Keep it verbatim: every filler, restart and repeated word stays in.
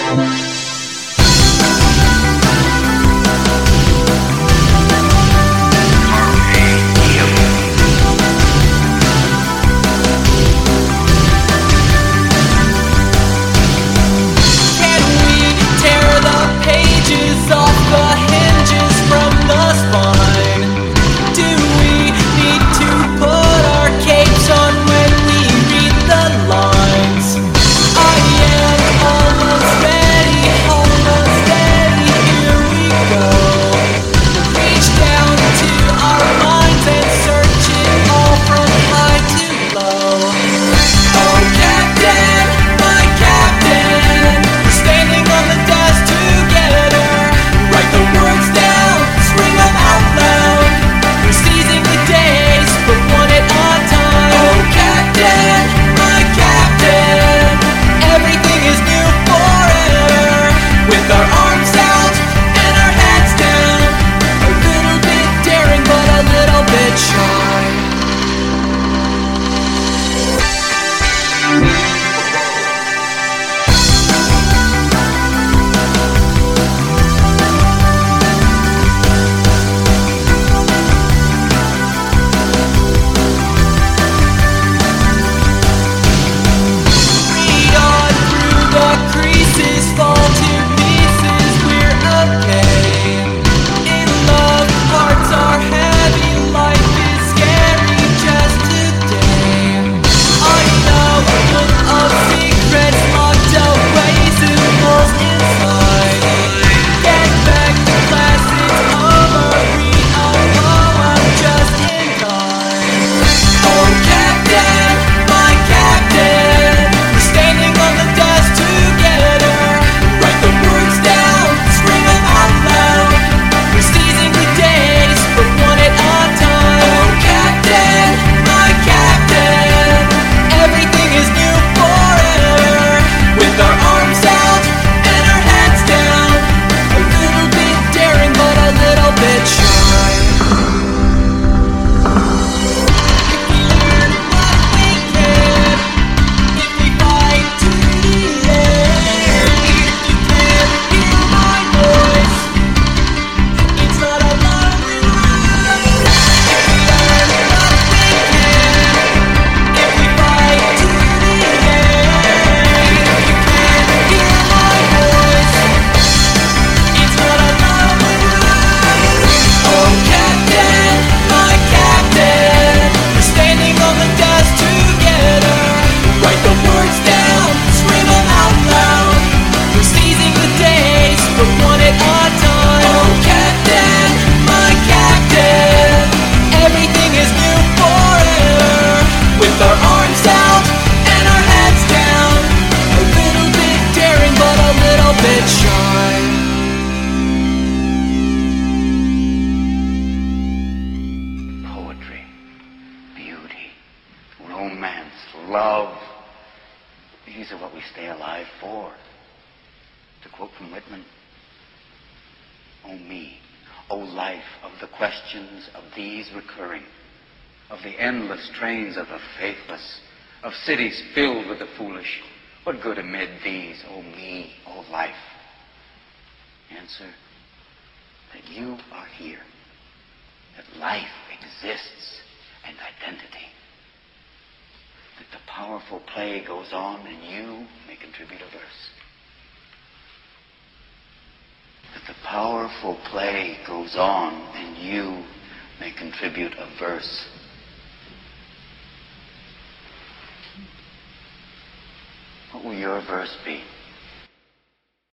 love. These are what we stay alive for. To quote from Whitman, "O me, O life of the questions of these recurring, of the endless trains of the faithless, of cities filled with the foolish, what good amid these, O me, O life?" Answer, that you are here, that life exists and identity, that the powerful play goes on and you may contribute a verse. That the powerful play goes on and you may contribute a verse. What will your verse be?